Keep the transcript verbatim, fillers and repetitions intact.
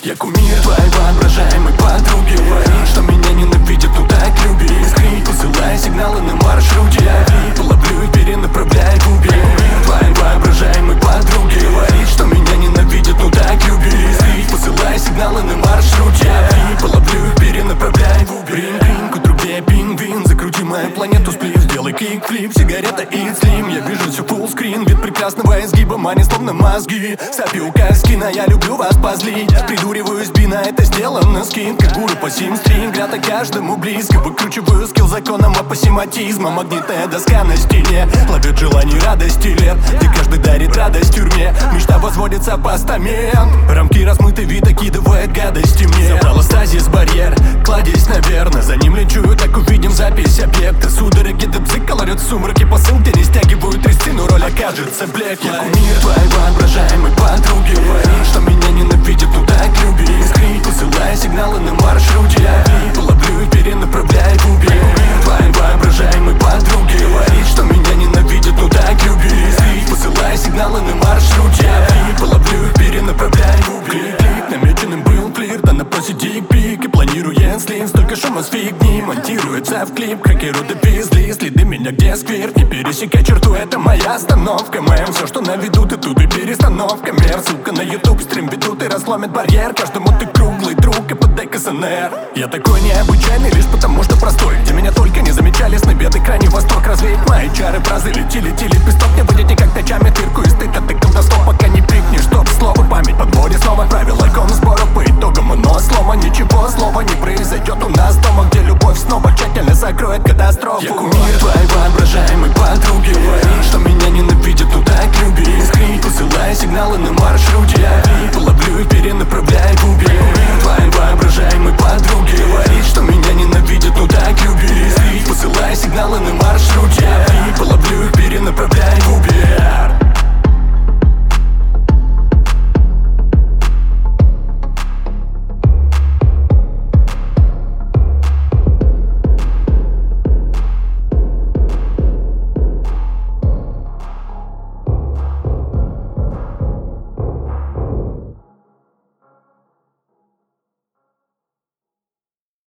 Я кумир твоей воображаемой подруги. Говорит, что меня ненавидят, но так любит. Искрит, посылая сигналы на маршруте. Я вид, ловлю и перенаправляю в убей. Кумир твоей воображаемой подруги. Говорит, что меня ненавидят, но так любит. Искрит, посылая сигналы на маршруте. Я вид, ловлю и перенаправляю в убей. Брин-брин, к трубе пингвин. Закрути мою планету сплив, сделай кик-флип. Сигарета и слим, я вижу все фуллскрин. Вид прекрасного изгиба, мани словно мозги. Сопью Каскина, я люблю вас позлить. Придуриваюсь, бина, это сделано скин. Как гуру по сим-стрим, грята каждому близко. Выкручиваю скилл законом апосематизма. Магнитная доска на стене ловит желание радости лет, где каждый дарит радость в тюрьме. Мечта возводится в постамент. Рамки размыты, вид окидывает гадости мне. Забрала стазис барьер, кладезь, наверное. За ним лечу, так увидим запись объекта. Судороги дебзыка ларет в сумраке. Посылки не стягивают трясину, роль окажется блек. Я кумир твоей воображаемой подруги. Говорит, что меня ненавидят, но так любит. Искрит, посылая сигналы на маршруте. Я вид, ловлю и перенаправляю в убей. Кумир твоей воображаемой подруги. Говорит, что меня ненавидят, но так любит. Искрит, посылая сигналы на маршруте. Я вид, ловлю и перенаправляю в убей. Клик, намеченным был флирт, она просит дик-пик и планирует слив. Столько шума с фигни монтируется в клип. Кракеру довезли, следы меня где сквер. Не пересекай черту, это моя остановка. Мэм, все, что на виду, ты тут и перестановка. Мер, ссылка на YouTube, стрим ведут и разломит барьер. Каждому ты круглый друг и подай КСНР. Я такой необычайный лишь потому, что простой. Где меня только не замечали, сны беды, крайний восток. Развеять мои чары, фразы лети, лети, лепесток. Не будет никак ночами, тырку и стыд от тыком до стоп. Пока не пикнешь, чтоб слово память подводит снова. Правила икон сбора по итогам, но слома ничего слова не произойдет у нас дома, где любовь снова тщательно закроет катастрофу. Я кумир твоей воображаемой подруги. Говорит, что меня ненавидят, но так любит. Искрит, посылая сигналы на маршруте. Я вид, ловлю и перенаправляю в убей. Кумир твоей воображаемой подруги. Говорит, что меня ненавидят, но так любит. Искрит, посылая сигналы на маршруте. Я вид, ловлю и перенаправляю.